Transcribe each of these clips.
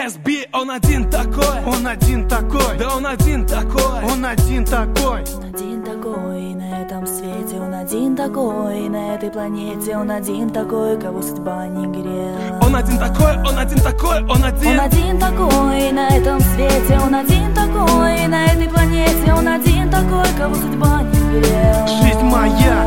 SB, он один такой. Он один такой. Да он один такой. Он один такой. Он один такой на этом свете, он один такой на этой планете, он один такой, кого судьба не грела. Он один такой, он один такой, он один. Он один такой на этом свете, он один такой на этой планете, он один такой, кого судьба не грела. Жизнь моя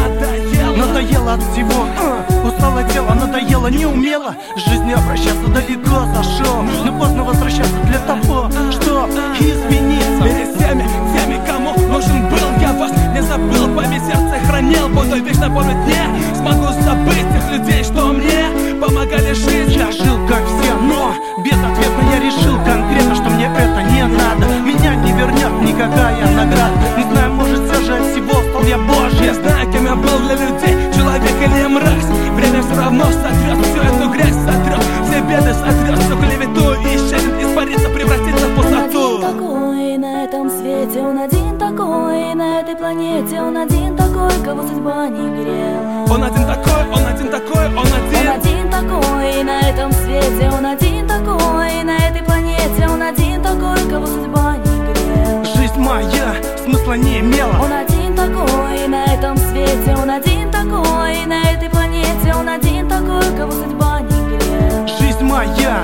надоела от всего, устало тело, надоело, не умела жизни обращаться, далеко зашел, но поздно возвращаться для того, что измениться. Перед теми, кому нужен был, я вас не забыл, в моем сердце хранил, буду вечно помнить, не смогу забыть тех людей, что мне помогали жить. Я жил как все, но безответно я решил конкретно, что мне это не надо. Меня не вернет никакая награда. Не знаю, может, все же от всего стал я Божий. Я знаю, кем я был для людей, человек или мразь. Время все равно сотрет всю эту грязь, сотрет все беды, сотрет всю клевету и исчезнет, испарится, превратится в пустоту. Он один такой на этом свете, он один такой на этой планете, он один такой, кого судьба не грела. Он один такой, он один такой, он один. Он один такой на этом свете, он один такой на этой планете, он один такой, кого судьба не грела. Жизнь моя смысла не имела. Он один такой на этом свете, он один такой на этой планете, он один такой, кого судьба не грела. Жизнь моя.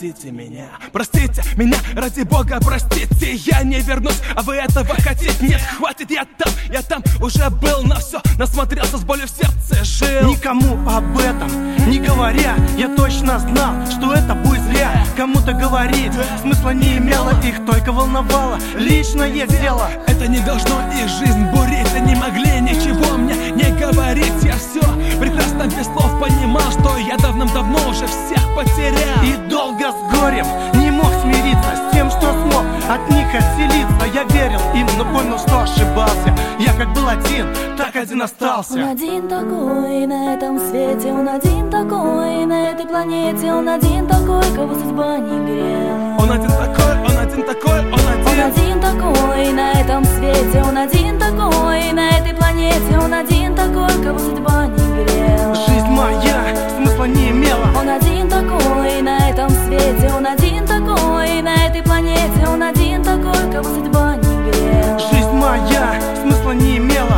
Простите меня, ради Бога, простите. Я не вернусь, а вы этого хотите? Нет, хватит, я там уже был, на все насмотрелся, с болью в сердце жил. Никому об этом не говоря, я точно знал, что это будет зря. Кому-то говорить смысла не имело, их только волновало личное дело. Это не должно их жизнь бурить, они могли ничего мне не говорить. Я все прекрасно без слов понимал, что я давным-давно уже всех потерял. И долго с горем не мог смириться с тем, что смог от них отселиться. Я верил им, но понял, что ошибался. Я как был один, так один остался. Он один такой на этом свете, он один такой на этой планете, он один такой, кого судьба не грела. Он один такой, он один такой, он один. Он один такой на этом свете, он один такой на этой планете, он один такой, кого судьба не грела. Жизнь моя смысла не имела. Он один такой на этом свете, он один такой на этой планете, он один такой, кого судьба не грела. Жизнь моя смысла не имела.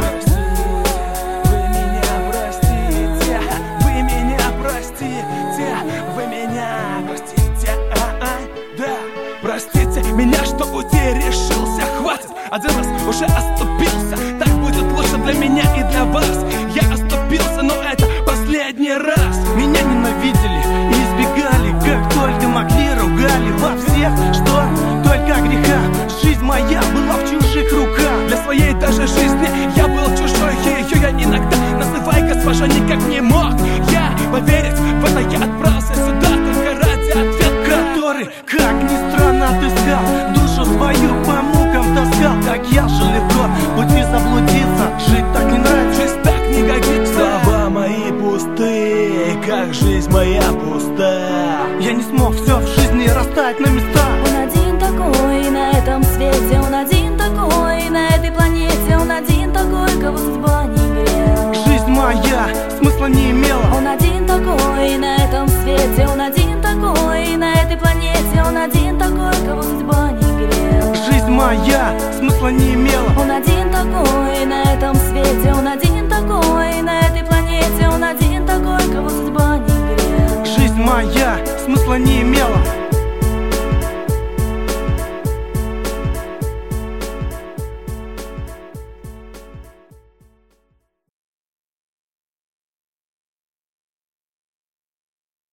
Вы меня простите, вы меня простите, вы меня простите, да. Простите меня, что уйти решился, хватит, один раз уже оступился. Так будет лучше для меня и для вас. Я оступился, но это последний раз. Меня ненавидели и избегали, как только могли, ругали во всех, что только греха. Жизнь моя была в чужих руках. Для своей даже жизни я был чужой, ее я иногда, называй госпожа, никак не мог. Я поверить в это, я отправился сюда только ради ответа, который, как ни странно, отыскал, душу свою по мукам таскал. Так я же легко пути заблудиться, жить так не нравится, жизнь так не годится. Слова мои пустые, как жизнь моя пустая. Я не смог все в жизни расставить на места. Он один такой на этом свете, он один такой на этой планете, он один такой, кого судьба не грела. Жизнь моя смысла не имела. Он один такой на этом свете, он один такой на этой планете, он один такой, кого судьба не грела. Жизнь моя смысла не имела. Он один такой на этом свете, он один такой на этой планете, он один такой, кого судьба не грела. Жизнь моя смысла не имела.